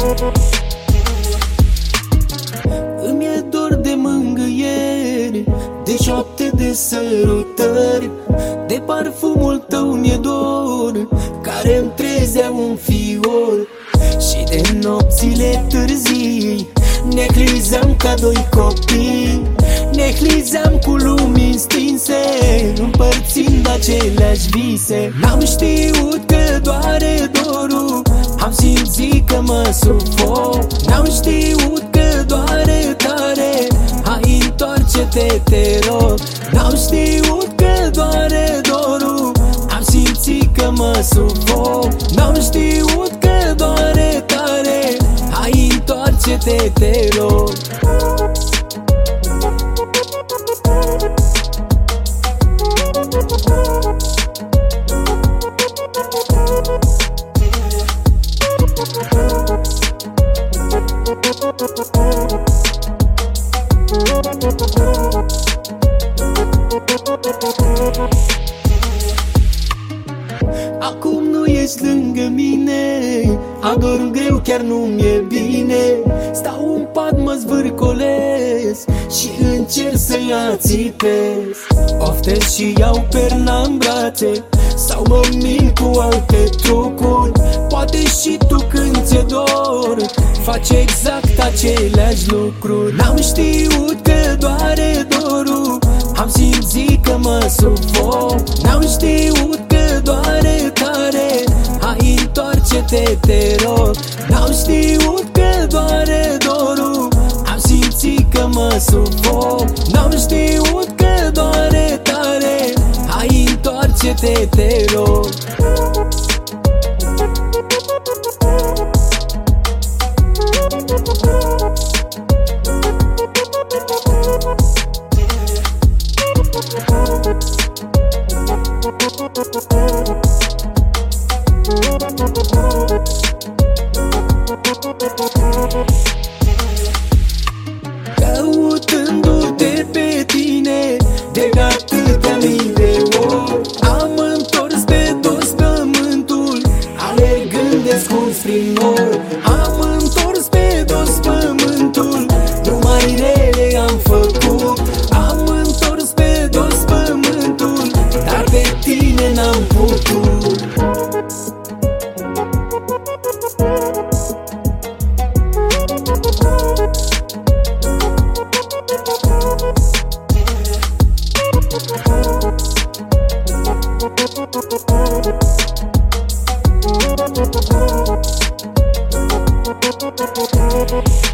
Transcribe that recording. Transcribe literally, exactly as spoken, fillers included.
Îmi e dor de mângâieri, de șoapte de sărutări, de parfumul tău mi-e dor, care-mi trezea un fior. Și de nopțile târzii ne clizeam ca doi copii, ne clizeam cu lumini stinse, împărțind aceleași vise. N-am știut că doare dorul, am simțit că mă sufoc. N-am știut că doare tare, hai întoarce-te, te rog. N-am știut că doare dorul, am simțit că mă sufoc. N-am știut că doare tare, hai întoarce-te, te rog. Acum nu ești lângă mine, adorm greu, chiar nu mi-e bine. Stau în pat, mă zvârcolesc și încerc să-i ațipez. Oftez și iau perna-n brațe sau mă min cu alte trucuri. Poate și tu când ți-e dor faci exact aceleași lucruri. N-am știut că doare dorul, am simțit că mă sufoc. N-am știut că doare tare, hai întoarce-te, te rog. N-am știut că doare dorul, am simțit că mă sufoc. N-am știut că doare tare, hai întoarce-te, te rog. Căutându-te pe tine de atâtea mii de ori, am întors pe dos pământul, alergând descuns prin nori. Am întors pe dos pământul, numai rele am făcut. Am întors pe dos pământul, dar pe tine n-am putut. We'll be right back.